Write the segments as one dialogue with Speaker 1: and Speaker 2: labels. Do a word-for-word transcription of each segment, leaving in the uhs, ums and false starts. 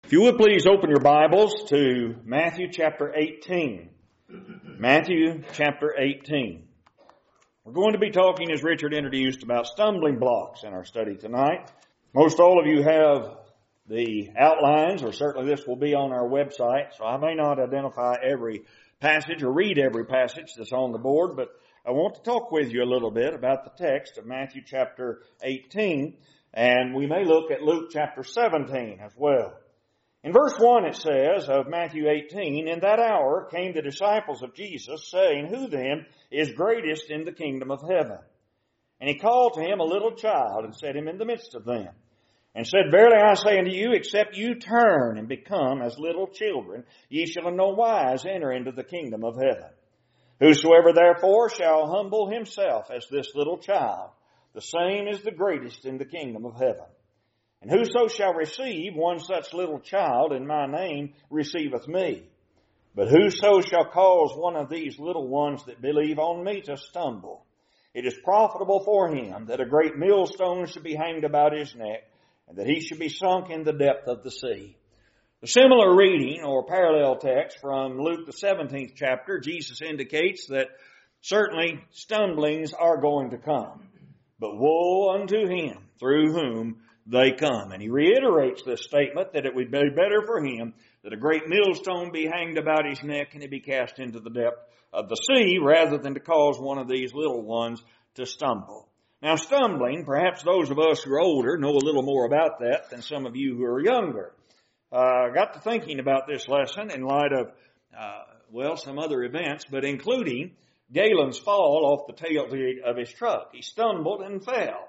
Speaker 1: If you would please open your Bibles to Matthew chapter eighteen. Matthew chapter eighteen. We're going to be talking, as Richard introduced, about stumbling blocks in our study tonight. Most all of you have the outlines, or certainly this will be on our website, so I may not identify every passage or read every passage that's on the board, but I want to talk with you a little bit about the text of Matthew chapter eighteen, and we may look at Luke chapter seventeen as well. In verse one it says of Matthew eighteen, "In that hour came the disciples of Jesus, saying, Who then is greatest in the kingdom of heaven? And he called to him a little child, and set him in the midst of them, and said, Verily I say unto you, except you turn and become as little children, ye shall in no wise enter into the kingdom of heaven. Whosoever therefore shall humble himself as this little child, the same is the greatest in the kingdom of heaven. And whoso shall receive one such little child in my name receiveth me. But whoso shall cause one of these little ones that believe on me to stumble, it is profitable for him that a great millstone should be hanged about his neck, and that he should be sunk in the depth of the sea." A similar reading or parallel text from Luke the seventeenth chapter, Jesus indicates that certainly stumblings are going to come, but woe unto him through whom they come. And he reiterates this statement that it would be better for him that a great millstone be hanged about his neck and he be cast into the depth of the sea rather than to cause one of these little ones to stumble. Now stumbling, perhaps those of us who are older know a little more about that than some of you who are younger. I uh, got to thinking about this lesson in light of, uh, well, some other events, but including Galen's fall off the tail of his truck. He stumbled and fell.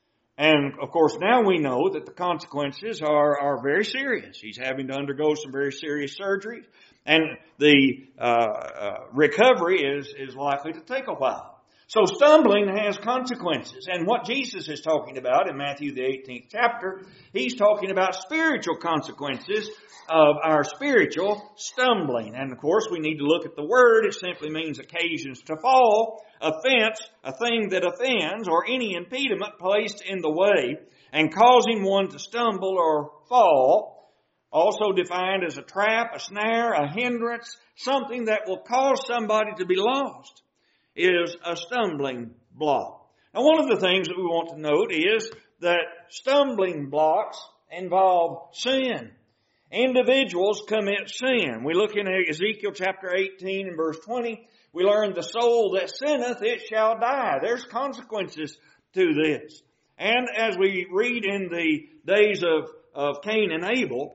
Speaker 1: And, of course, now we know that the consequences are, are very serious. He's having to undergo some very serious surgery, and the uh, uh, recovery is, is likely to take a while. So stumbling has consequences. And what Jesus is talking about in Matthew the eighteenth chapter, he's talking about spiritual consequences of our spiritual stumbling. And, of course, we need to look at the word. It simply means occasions to fall, offense, a thing that offends, or any impediment placed in the way and causing one to stumble or fall. Also defined as a trap, a snare, a hindrance, something that will cause somebody to be lost, is a stumbling block. Now, one of the things that we want to note is that stumbling blocks involve sin. Individuals commit sin. We look in Ezekiel chapter eighteen and verse twenty. We learn the soul that sinneth, it shall die. There's consequences to this. And as we read in the days of, of Cain and Abel,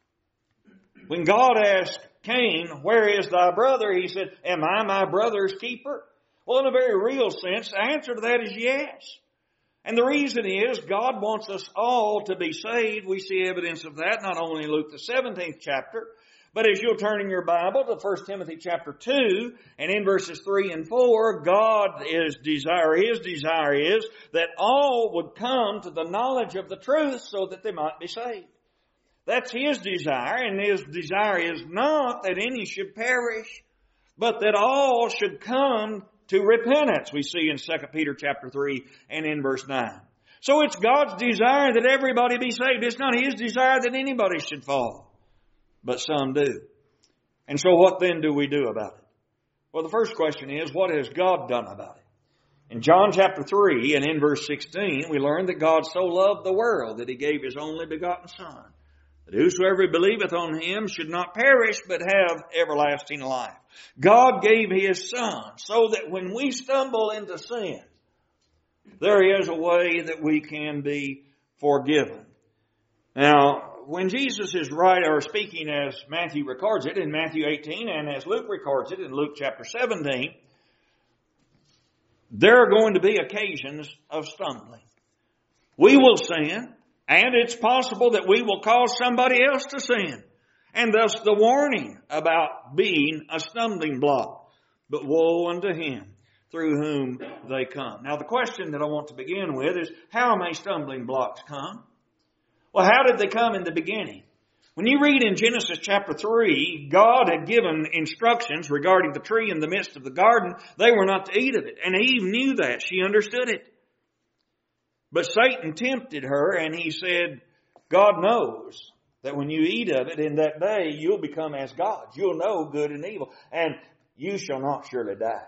Speaker 1: when God asked Cain, "Where is thy brother?" he said, "Am I my brother's keeper?" Well, in a very real sense, the answer to that is yes. And the reason is God wants us all to be saved. We see evidence of that not only in Luke the seventeenth chapter, but as you'll turn in your Bible to First Timothy chapter two, and in verses three and four, God is desire, His desire is that all would come to the knowledge of the truth so that they might be saved. That's His desire, and His desire is not that any should perish, but that all should come to repentance, we see in Second Peter chapter three and in verse nine. So it's God's desire that everybody be saved. It's not His desire that anybody should fall, but some do. And so what then do we do about it? Well, the first question is, what has God done about it? In John chapter three and in verse sixteen, we learn that God so loved the world that He gave His only begotten Son, that whosoever believeth on Him should not perish but have everlasting life. God gave His Son so that when we stumble into sin, there is a way that we can be forgiven. Now, when Jesus is right or speaking as Matthew records it in Matthew eighteen and as Luke records it in Luke chapter seventeen, there are going to be occasions of stumbling. We will sin, and it's possible that we will cause somebody else to sin. And thus the warning about being a stumbling block. But woe unto him through whom they come. Now the question that I want to begin with is, how may stumbling blocks come? Well, how did they come in the beginning? When you read in Genesis chapter three, God had given instructions regarding the tree in the midst of the garden. They were not to eat of it. And Eve knew that. She understood it. But Satan tempted her, and he said, God knows that when you eat of it in that day, you'll become as gods. You'll know good and evil, and you shall not surely die.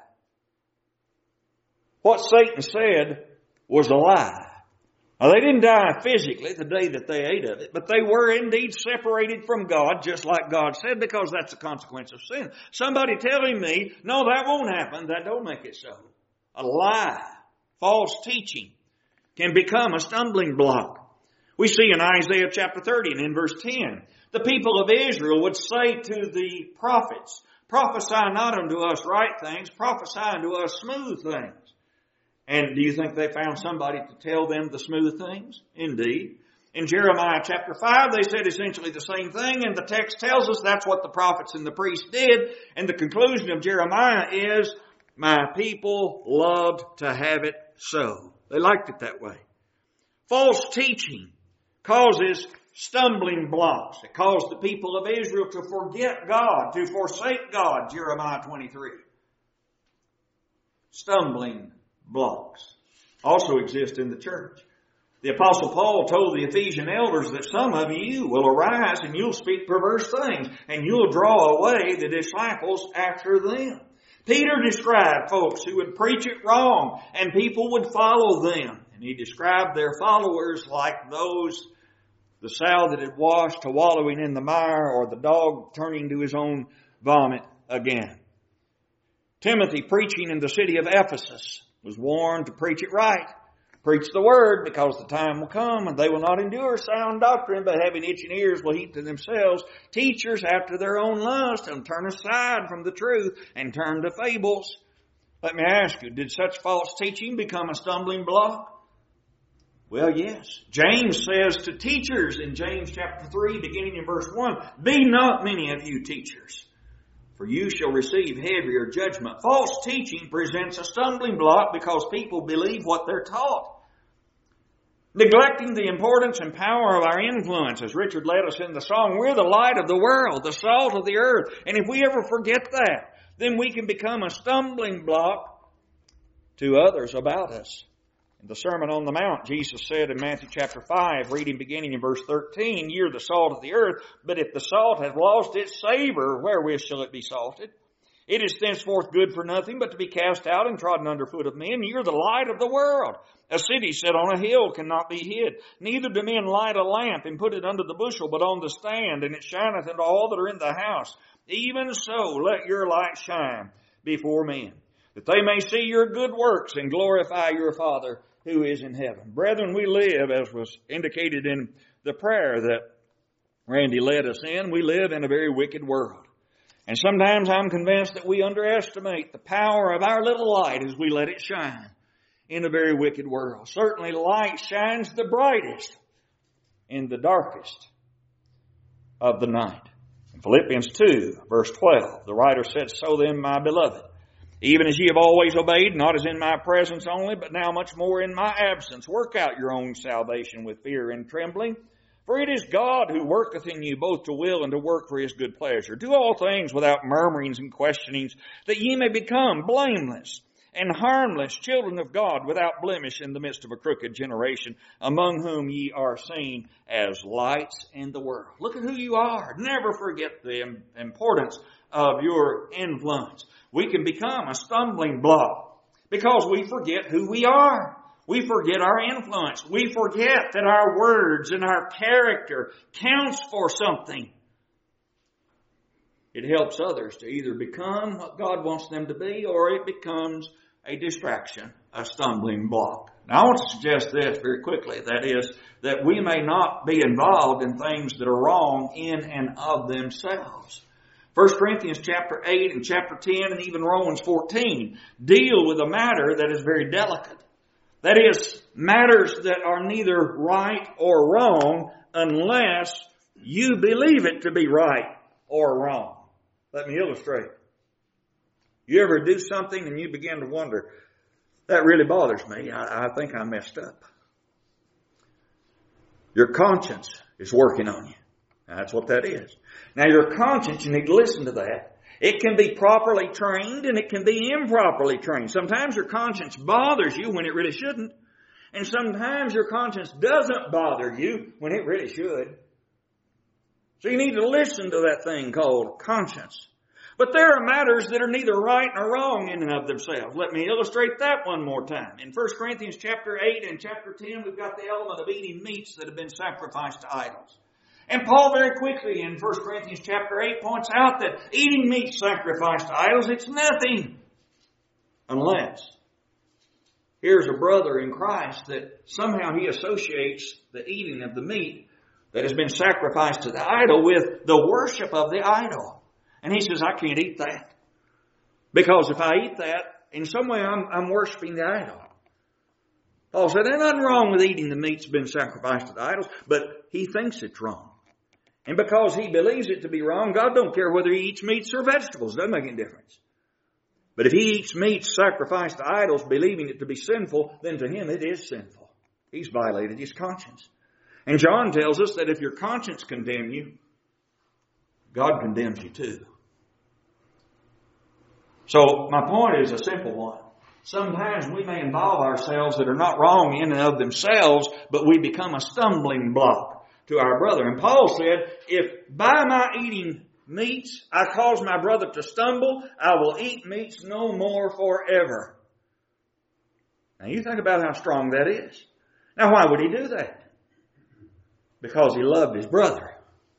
Speaker 1: What Satan said was a lie. Now, they didn't die physically the day that they ate of it, but they were indeed separated from God, just like God said, because that's the consequence of sin. Somebody telling me, no, that won't happen, that don't make it so. A lie, false teaching, can become a stumbling block. We see in Isaiah chapter thirty and in verse ten, the people of Israel would say to the prophets, prophesy not unto us right things, prophesy unto us smooth things. And do you think they found somebody to tell them the smooth things? Indeed. In Jeremiah chapter five, they said essentially the same thing, and the text tells us that's what the prophets and the priests did. And the conclusion of Jeremiah is, my people loved to have it so. They liked it that way. False teaching causes stumbling blocks. It caused the people of Israel to forget God, to forsake God, Jeremiah twenty-three. Stumbling blocks also exist in the church. The Apostle Paul told the Ephesian elders that some of you will arise and you'll speak perverse things, and you'll draw away the disciples after them. Peter described folks who would preach it wrong, and people would follow them. And he described their followers like those, the sow that had washed to wallowing in the mire, or the dog turning to his own vomit again. Timothy, preaching in the city of Ephesus, was warned to preach it right. Preach the word, because the time will come and they will not endure sound doctrine, but having itching ears will heap to themselves teachers after their own lust, and turn aside from the truth and turn to fables. Let me ask you, did such false teaching become a stumbling block? Well, yes. James says to teachers in James chapter three, beginning in verse one, be not many of you teachers, for you shall receive heavier judgment. False teaching presents a stumbling block because people believe what they're taught. Neglecting the importance and power of our influence, as Richard led us in the song, we're the light of the world, the salt of the earth. And if we ever forget that, then we can become a stumbling block to others about us. In the Sermon on the Mount, Jesus said in Matthew chapter five, reading beginning in verse thirteen, you're the salt of the earth, but if the salt hath lost its savor, wherewith shall it be salted? It is thenceforth good for nothing but to be cast out and trodden under foot of men. You're the light of the world. A city set on a hill cannot be hid. Neither do men light a lamp and put it under the bushel, but on the stand, and it shineth unto all that are in the house. Even so, let your light shine before men, that they may see your good works and glorify your Father who is in heaven. Brethren, we live, as was indicated in the prayer that Randy led us in, we live in a very wicked world. And sometimes I'm convinced that we underestimate the power of our little light as we let it shine in a very wicked world. Certainly light shines the brightest in the darkest of the night. In Philippians two, verse twelve, the writer said, so then, my beloved, even as ye have always obeyed, not as in my presence only, but now much more in my absence, work out your own salvation with fear and trembling. For it is God who worketh in you both to will and to work for his good pleasure. Do all things without murmurings and questionings, that ye may become blameless and harmless children of God, without blemish in the midst of a crooked generation, among whom ye are seen as lights in the world. Look at who you are. Never forget the importance of your influence. We can become a stumbling block because we forget who we are. We forget our influence. We forget that our words and our character counts for something. It helps others to either become what God wants them to be, or it becomes a distraction, a stumbling block. Now, I want to suggest this very quickly. That is, that we may not be involved in things that are wrong in and of themselves. First Corinthians chapter eight and chapter ten and even Romans fourteen deal with a matter that is very delicate. That is, matters that are neither right or wrong unless you believe it to be right or wrong. Let me illustrate. You ever do something and you begin to wonder, that really bothers me. I, I think I messed up. Your conscience is working on you. Now, that's what that is. Now, your conscience, you need to listen to that. It can be properly trained and it can be improperly trained. Sometimes your conscience bothers you when it really shouldn't. And sometimes your conscience doesn't bother you when it really should. So you need to listen to that thing called conscience. But there are matters that are neither right nor wrong in and of themselves. Let me illustrate that one more time. In First Corinthians chapter eight and chapter ten, we've got the element of eating meats that have been sacrificed to idols. And Paul very quickly in First Corinthians chapter eight points out that eating meat sacrificed to idols, it's nothing. Unless here's a brother in Christ that somehow he associates the eating of the meat that has been sacrificed to the idol with the worship of the idol. And he says, I can't eat that. Because if I eat that, in some way I'm, I'm worshiping the idol. Paul said, there's nothing wrong with eating the meat that's been sacrificed to the idols, but he thinks it's wrong. And because he believes it to be wrong, God don't care whether he eats meats or vegetables. It doesn't make any difference. But if he eats meats sacrificed to idols, believing it to be sinful, then to him it is sinful. He's violated his conscience. And John tells us that if your conscience condemns you, God condemns you too. So my point is a simple one. Sometimes we may involve ourselves that are not wrong in and of themselves, but we become a stumbling block to our brother. And Paul said, if by my eating meats I cause my brother to stumble, I will eat meats no more forever. Now you think about how strong that is. Now why would he do that? Because he loved his brother.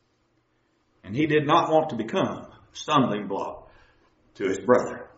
Speaker 1: And he did not want to become a stumbling block to his brother.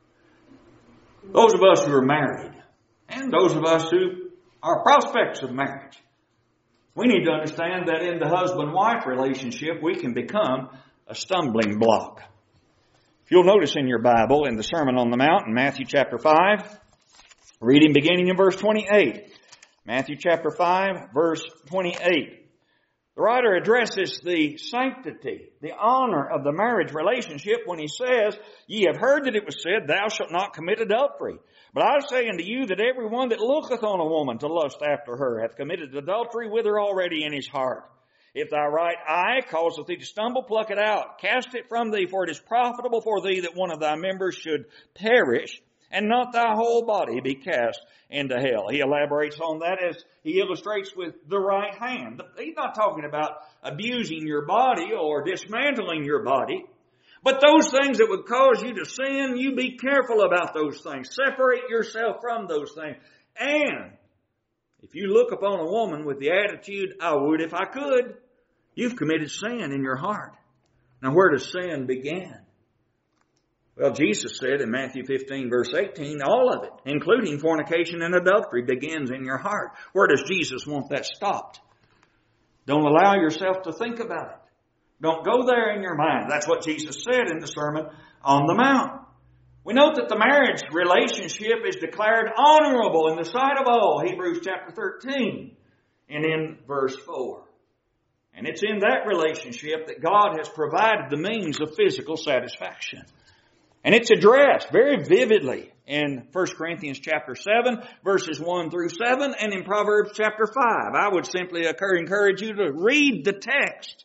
Speaker 1: Those of us who are married, and those of us who are prospects of marriage, we need to understand that in the husband-wife relationship, we can become a stumbling block. If you'll notice in your Bible, in the Sermon on the Mount, in Matthew chapter five, reading beginning in verse twenty-eight. Matthew chapter five, verse twenty-eight. The writer addresses the sanctity, the honor of the marriage relationship when he says, Ye have heard that it was said, Thou shalt not commit adultery. But I say unto you that every one that looketh on a woman to lust after her hath committed adultery with her already in his heart. If thy right eye causeth thee to stumble, pluck it out. Cast it from thee, for it is profitable for thee that one of thy members should perish, and not thy whole body be cast into hell. He elaborates on that as he illustrates with the right hand. He's not talking about abusing your body or dismantling your body. But those things that would cause you to sin, you be careful about those things. Separate yourself from those things. And if you look upon a woman with the attitude, I would if I could, you've committed sin in your heart. Now where does sin begin? Well, Jesus said in Matthew fifteen, verse eighteen, all of it, including fornication and adultery, begins in your heart. Where does Jesus want that stopped? Don't allow yourself to think about it. Don't go there in your mind. That's what Jesus said in the Sermon on the Mount. We note that the marriage relationship is declared honorable in the sight of all, Hebrews chapter thirteen, and in verse four. And it's in that relationship that God has provided the means of physical satisfaction. And it's addressed very vividly in First Corinthians chapter seven, verses one through seven, and in Proverbs chapter five. I would simply encourage you to read the text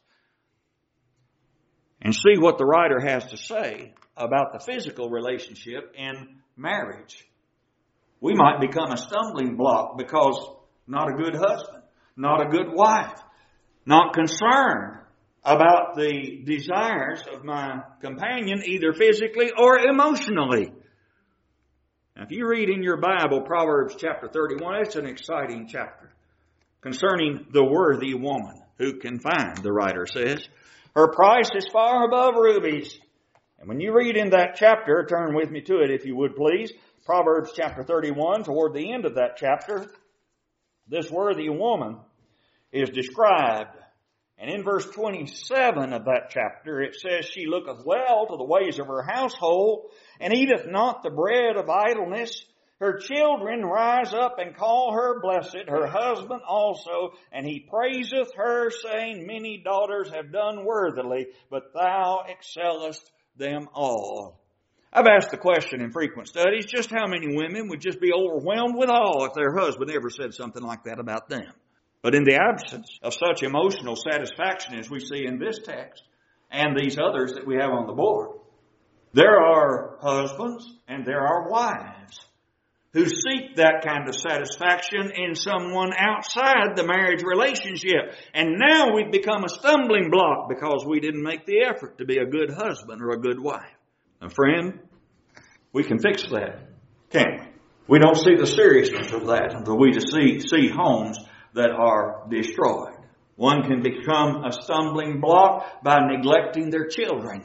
Speaker 1: and see what the writer has to say about the physical relationship in marriage. We might become a stumbling block because not a good husband, not a good wife, not concerned about the desires of my companion, either physically or emotionally. Now, if you read in your Bible Proverbs chapter thirty-one, it's an exciting chapter concerning the worthy woman who can find, the writer says. Her price is far above rubies. And when you read in that chapter, turn with me to it if you would please, Proverbs chapter thirty-one, toward the end of that chapter, this worthy woman is described. And in verse twenty-seven of that chapter, it says, She looketh well to the ways of her household, and eateth not the bread of idleness. Her children rise up and call her blessed, her husband also, and he praiseth her, saying, Many daughters have done worthily, but thou excellest them all. I've asked the question in frequent studies, just how many women would just be overwhelmed with awe if their husband ever said something like that about them? But in the absence of such emotional satisfaction as we see in this text and these others that we have on the board, there are husbands and there are wives who seek that kind of satisfaction in someone outside the marriage relationship. And now we've become a stumbling block because we didn't make the effort to be a good husband or a good wife. Now, friend, we can fix that, can't we? We don't see the seriousness of that until we just see, see homes that are destroyed. One can become a stumbling block by neglecting their children.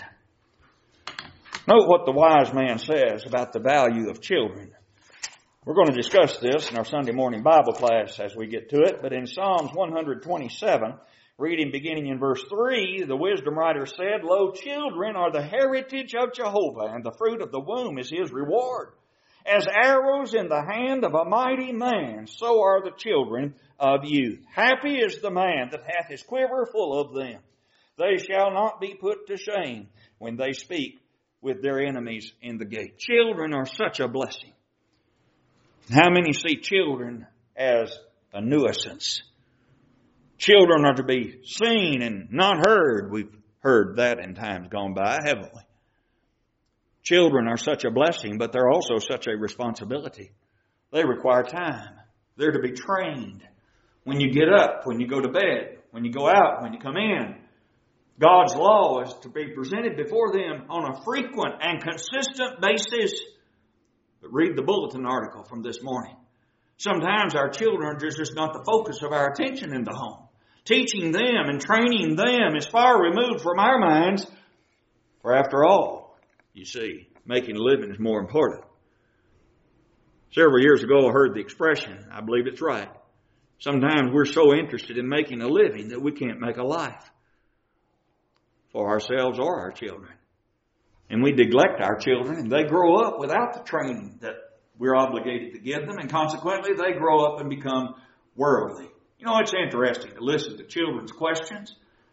Speaker 1: Note what the wise man says about the value of children. We're going to discuss this in our Sunday morning Bible class as we get to it, but in Psalms one twenty-seven, reading beginning in verse three, the wisdom writer said, "Lo, children are the heritage of Jehovah, and the fruit of the womb is his reward. As arrows in the hand of a mighty man, so are the children of youth. Happy is the man that hath his quiver full of them. They shall not be put to shame when they speak with their enemies in the gate." Children are such a blessing. How many see children as a nuisance? Children are to be seen and not heard. We've heard that in times gone by, haven't we? Children are such a blessing, but they're also such a responsibility. They require time. They're to be trained. When you get up, when you go to bed, when you go out, when you come in, God's law is to be presented before them on a frequent and consistent basis. But read the bulletin article from this morning. Sometimes our children are just not the focus of our attention in the home. Teaching them and training them is far removed from our minds. For after all, you see, making a living is more important. Several years ago, I heard the expression, I believe it's right. Sometimes we're so interested in making a living that we can't make a life for ourselves or our children. And we neglect our children, and they grow up without the training that we're obligated to give them, and consequently, they grow up and become worldly. You know, it's interesting to listen to children's questions.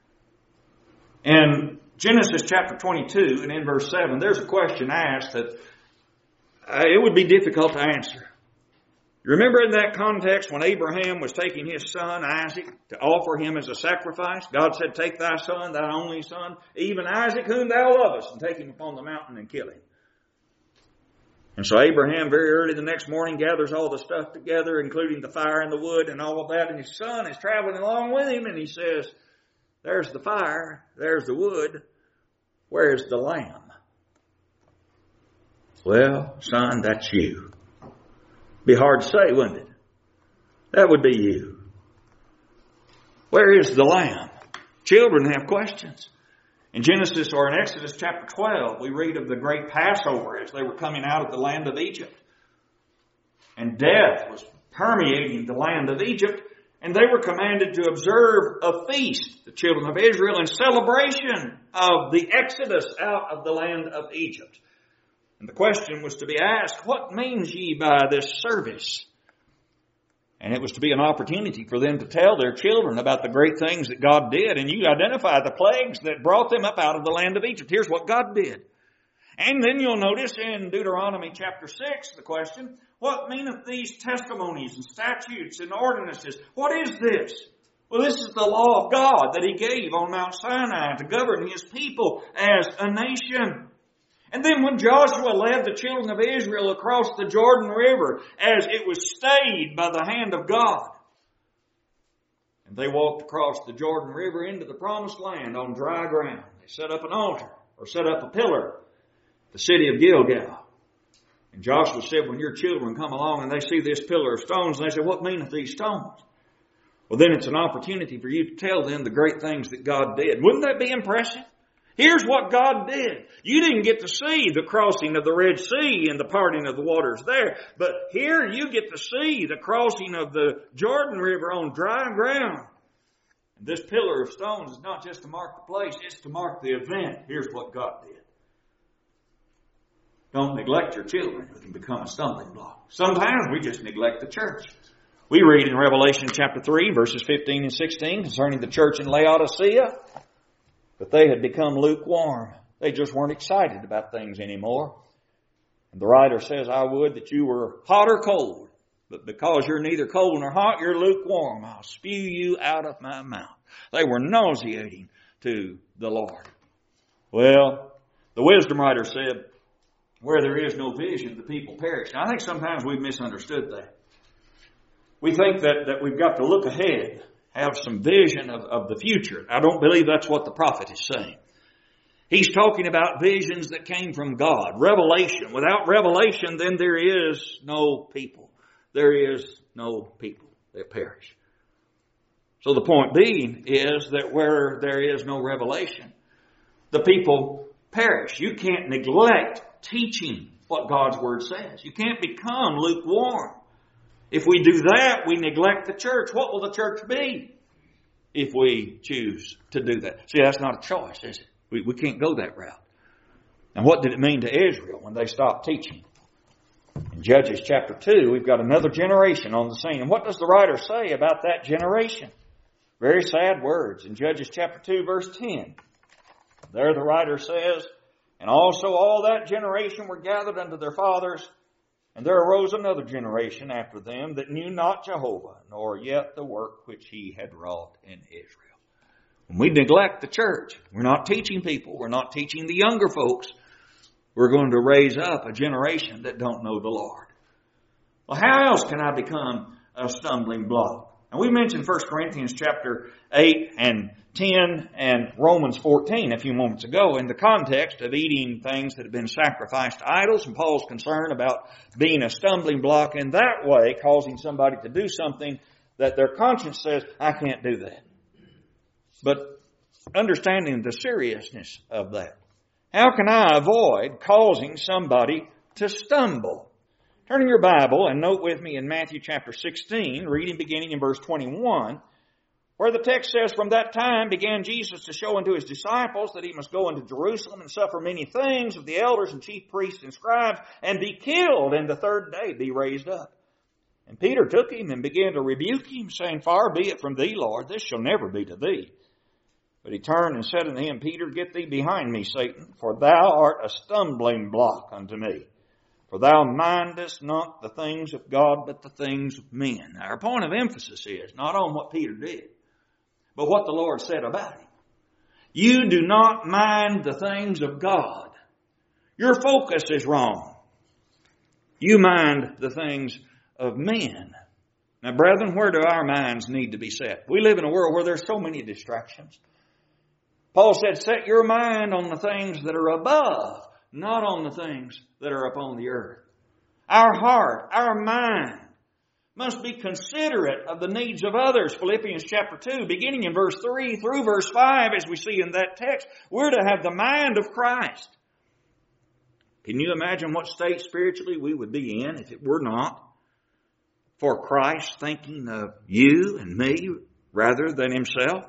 Speaker 1: And Genesis chapter twenty-two and in verse seven, there's a question asked that uh, it would be difficult to answer. You remember in that context when Abraham was taking his son Isaac to offer him as a sacrifice? God said, "Take thy son, thy only son, even Isaac whom thou lovest, and take him upon the mountain and kill him." And so Abraham very early the next morning gathers all the stuff together, including the fire and the wood and all of that, and his son is traveling along with him, and he says, "There's the fire, there's the wood, where's the lamb?" "Well, son, that's you." Be hard to say, wouldn't it? That would be you. Where is the lamb? Children have questions. In Genesis or in Exodus chapter twelve, we read of the great Passover as they were coming out of the land of Egypt. And death was permeating the land of Egypt. And they were commanded to observe a feast, the children of Israel, in celebration of the exodus out of the land of Egypt. And the question was to be asked, "What means ye by this service?" And it was to be an opportunity for them to tell their children about the great things that God did. And you identify the plagues that brought them up out of the land of Egypt. Here's what God did. And then you'll notice in Deuteronomy chapter six, the question, "What meaneth these testimonies and statutes and ordinances?" What is this? Well, this is the law of God that He gave on Mount Sinai to govern His people as a nation. And then when Joshua led the children of Israel across the Jordan River as it was stayed by the hand of God, and they walked across the Jordan River into the promised land on dry ground, they set up an altar or set up a pillar, the city of Gilgal. And Joshua said, when your children come along and they see this pillar of stones, and they say, "What meaneth these stones?" Well, then it's an opportunity for you to tell them the great things that God did. Wouldn't that be impressive? Here's what God did. You didn't get to see the crossing of the Red Sea and the parting of the waters there. But here you get to see the crossing of the Jordan River on dry ground. And this pillar of stones is not just to mark the place, it's to mark the event. Here's what God did. Don't neglect your children. It can become a stumbling block. Sometimes we just neglect the church. We read in Revelation chapter three, verses fifteen and sixteen, concerning the church in Laodicea, that they had become lukewarm. They just weren't excited about things anymore. And the writer says, "I would that you were hot or cold, but because you're neither cold nor hot, you're lukewarm. I'll spew you out of my mouth." They were nauseating to the Lord. Well, the wisdom writer said, where there is no vision, the people perish. Now, I think sometimes we've misunderstood that. We think that, that we've got to look ahead, have some vision of, of the future. I don't believe that's what the prophet is saying. He's talking about visions that came from God. Revelation. Without revelation, then there is no people. There is no people that perish. So the point being is that where there is no revelation, the people perish. You can't neglect teaching what God's Word says. You can't become lukewarm. If we do that, we neglect the church. What will the church be if we choose to do that? See, that's not a choice, is it? We, we can't go that route. And what did it mean to Israel when they stopped teaching? In Judges chapter two, we've got another generation on the scene. And what does the writer say about that generation? Very sad words. In Judges chapter two, verse ten, there the writer says, "And also all that generation were gathered unto their fathers, and there arose another generation after them that knew not Jehovah, nor yet the work which he had wrought in Israel." When we neglect the church, we're not teaching people, we're not teaching the younger folks, we're going to raise up a generation that don't know the Lord. Well, how else can I become a stumbling block? And we mentioned First Corinthians chapter eight and ten and Romans fourteen a few moments ago in the context of eating things that have been sacrificed to idols, and Paul's concern about being a stumbling block in that way, causing somebody to do something that their conscience says, I can't do that. But understanding the seriousness of that. How can I avoid causing somebody to stumble? Turn in your Bible and note with me in Matthew chapter sixteen, reading beginning in verse twenty-one, where the text says, "From that time began Jesus to show unto his disciples that he must go into Jerusalem and suffer many things of the elders and chief priests and scribes, and be killed, and the third day be raised up. And Peter took him and began to rebuke him, saying, Far be it from thee, Lord, this shall never be to thee. But he turned and said unto him, Peter, get thee behind me, Satan, for thou art a stumbling block unto me. For thou mindest not the things of God, but the things of men." Now, our point of emphasis is not on what Peter did, but what the Lord said about him. You do not mind the things of God. Your focus is wrong. You mind the things of men. Now, brethren, where do our minds need to be set? We live in a world where there's so many distractions. Paul said, set your mind on the things that are above, not on the things that are upon the earth. Our heart, our mind, must be considerate of the needs of others. Philippians chapter two, beginning in verse three through verse five, as we see in that text, we're to have the mind of Christ. Can you imagine what state spiritually we would be in if it were not for Christ thinking of you and me rather than himself?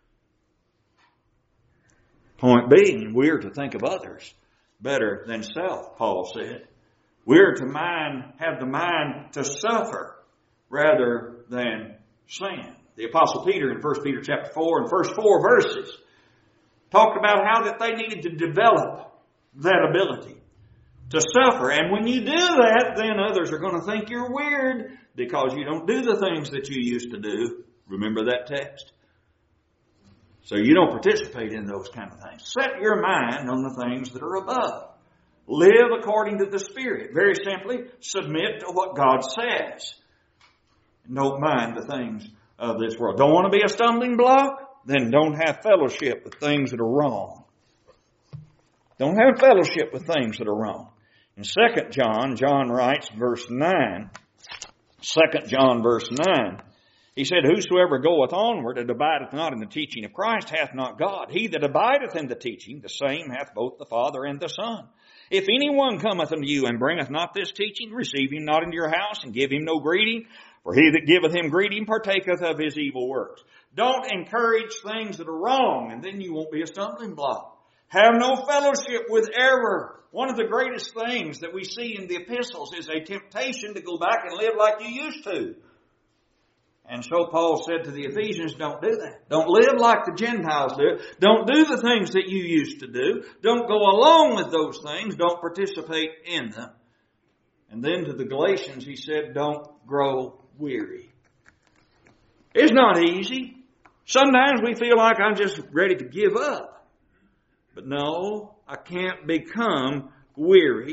Speaker 1: Point being, we're to think of others better than self, Paul said. We're to mind, have the mind to suffer rather than sin. The Apostle Peter in First Peter chapter four and first four verses talked about how that they needed to develop that ability to suffer. And when you do that, then others are going to think you're weird because you don't do the things that you used to do. Remember that text? So you don't participate in those kind of things. Set your mind on the things that are above. Live according to the Spirit. Very simply, submit to what God says. Don't mind the things of this world. Don't want to be a stumbling block? Then don't have fellowship with things that are wrong. Don't have fellowship with things that are wrong. In Second John, John writes, verse nine, Second John verse nine, he said, Whosoever goeth onward and abideth not in the teaching of Christ hath not God. He that abideth in the teaching, the same hath both the Father and the Son. If anyone cometh unto you and bringeth not this teaching, receive him not into your house and give him no greeting. For he that giveth him greeting partaketh of his evil works. Don't encourage things that are wrong, and then you won't be a stumbling block. Have no fellowship with error. One of the greatest things that we see in the epistles is a temptation to go back and live like you used to. And so Paul said to the Ephesians, don't do that. Don't live like the Gentiles do. Don't do the things that you used to do. Don't go along with those things. Don't participate in them. And then to the Galatians, he said, don't grow weary. It's not easy. Sometimes we feel like I'm just ready to give up. But no, I can't become weary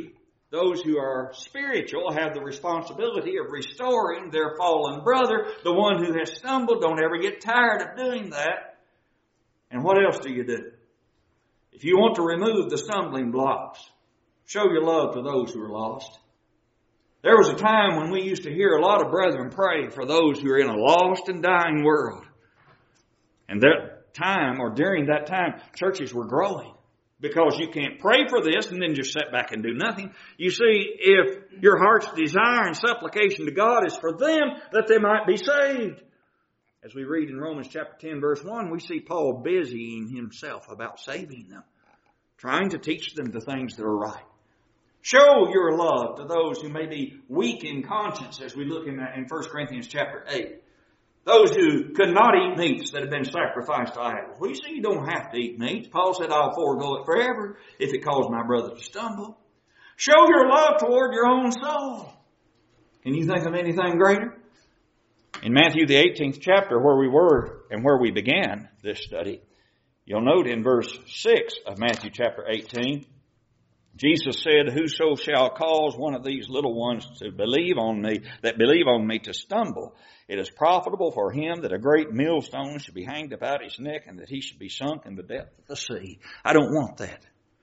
Speaker 1: Those who are spiritual have the responsibility of restoring their fallen brother, the one who has stumbled. Don't ever get tired of doing that. And what else do you do? If you want to remove the stumbling blocks, show your love to those who are lost. There was a time when we used to hear a lot of brethren pray for those who are in a lost and dying world. And that time, or during that time, churches were growing. Because you can't pray for this and then just sit back and do nothing. You see, if your heart's desire and supplication to God is for them, that they might be saved. As we read in Romans chapter ten, verse one, we see Paul busying himself about saving them, trying to teach them the things that are right. Show your love to those who may be weak in conscience, as we look in, in First Corinthians chapter eight. Those who could not eat meats that have been sacrificed to idols. Well, you see, you don't have to eat meats. Paul said, I'll forego it forever if it caused my brother to stumble. Show your love toward your own soul. Can you think of anything greater? In Matthew the eighteenth chapter, where we were and where we began this study, you'll note in verse six of Matthew chapter eighteen, Jesus said, whoso shall cause one of these little ones to believe on me, that believe on me to stumble, it is profitable for him that a great millstone should be hanged about his neck and that he should be sunk in the depth of the sea. I don't want that.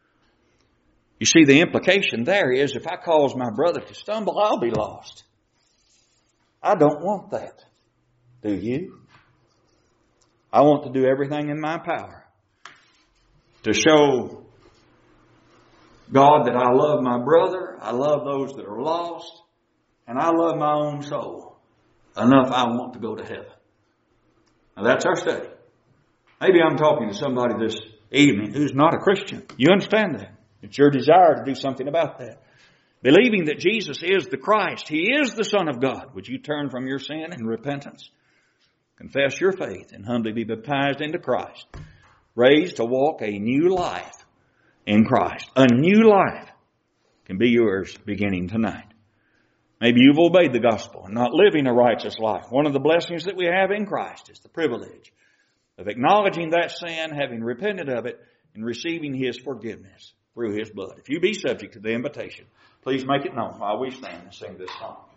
Speaker 1: You see, the implication there is if I cause my brother to stumble, I'll be lost. I don't want that. Do you? I want to do everything in my power to show God that I love my brother, I love those that are lost, and I love my own soul enough I want to go to heaven. Now that's our study. Maybe I'm talking to somebody this evening who's not a Christian. You understand that? It's your desire to do something about that. Believing that Jesus is the Christ, He is the Son of God. Would you turn from your sin in repentance? Confess your faith and humbly be baptized into Christ. Raised to walk a new life in Christ. A new life can be yours beginning tonight. Maybe you've obeyed the gospel and not living a righteous life. One of the blessings that we have in Christ is the privilege of acknowledging that sin, having repented of it, and receiving His forgiveness through His blood. If you be subject to the invitation, please make it known while we stand and sing this song.